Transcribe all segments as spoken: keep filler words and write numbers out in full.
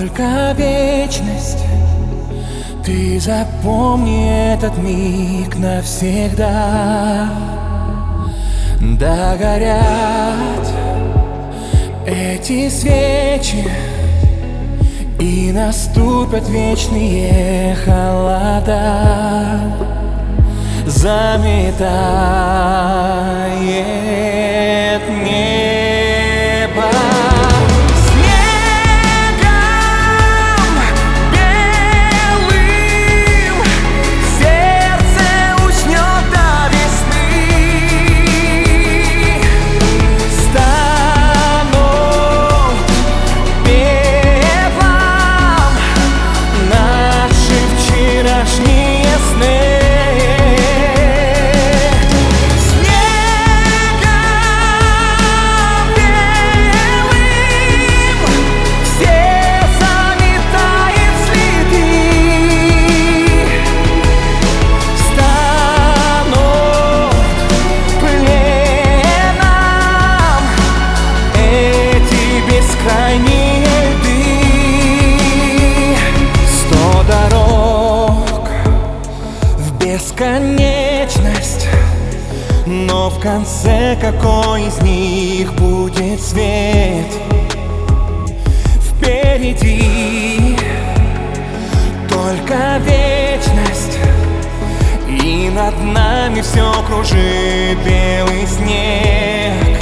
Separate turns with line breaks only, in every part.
Только вечность. Ты запомни этот миг навсегда. Догорят эти свечи, и наступят вечные холода. Заметает небо снегом белым. Сердце уснет до весны. Станут пеплом наши вчерашние сны. Бесконечность, но в конце какой из них будет свет? Впереди только вечность, и над нами все кружит белый снег.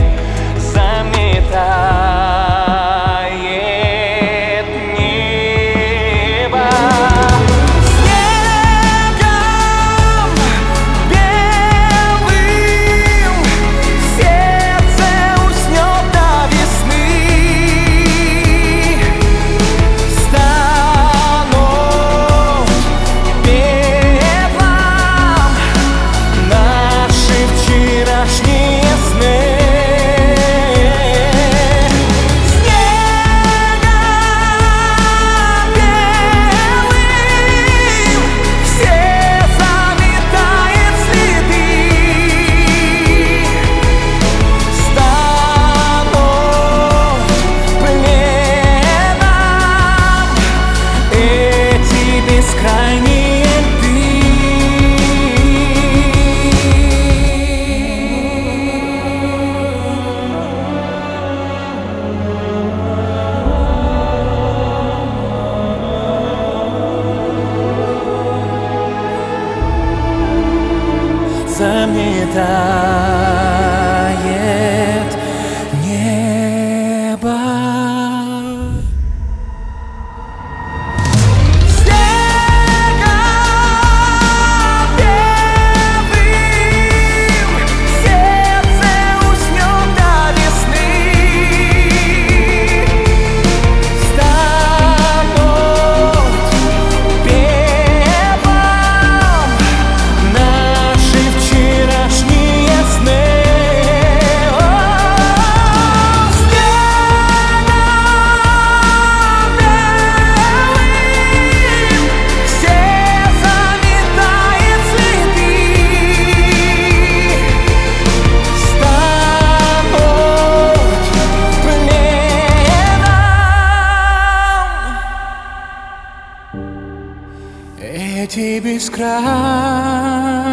Заметает заметает небо. Снегом белым сердце уснет до весны. Станут пеплом наши вчерашние сны. Эти бескрайние